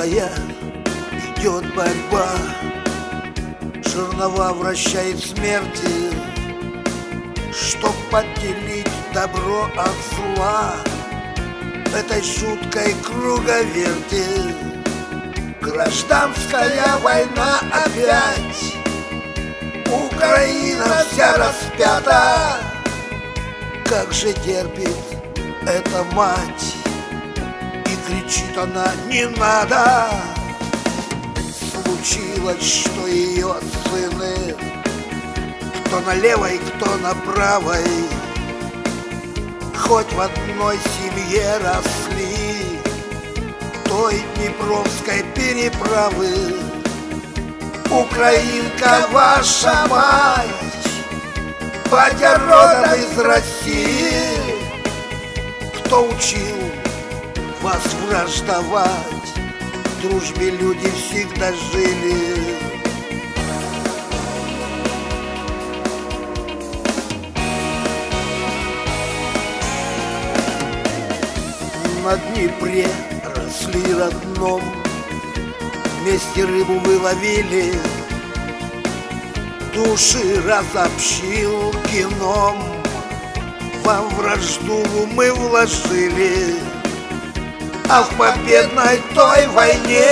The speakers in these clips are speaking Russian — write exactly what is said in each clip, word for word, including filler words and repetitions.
Бесконечная идет борьба, жернова вращает смерти, чтоб отделить добро от зла этой жуткой круговерти. Гражданская война опять, Украина вся распята. Как же терпит эта мать, и кричит она: не надо! Случилось, что ее сыны, кто на левой, кто на правой, хоть в одной семье росли, той Днепровской переправы. Украинка ваша мать, батя родом из России, кто учил вас враждовать, в дружбе люди всегда жили. На Днепре росли родном, вместе рыбу вы ловили, души разобщил геном, вам вражду мы вложили. А в победной той войне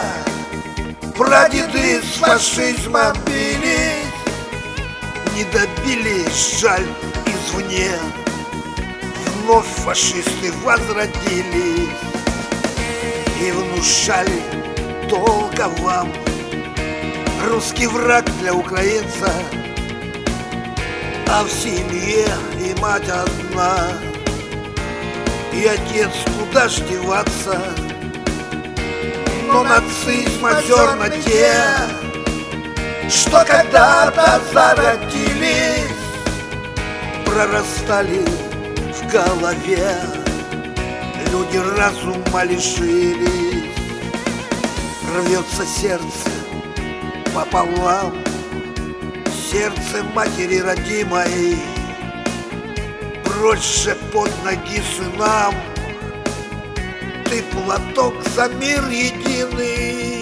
прадеды с фашизмом бились, не добились, жаль, извне. Вновь фашисты возродились и внушали долго вам: русский враг для украинца, а в семье и мать одна, и отец куда ж деваться. Но нацизм озерна те, что когда-то зародились, прорастали в голове, люди разума лишились. Рвется сердце пополам, сердце матери родимой, прочь же под ноги сынам, ты платок за мир единый.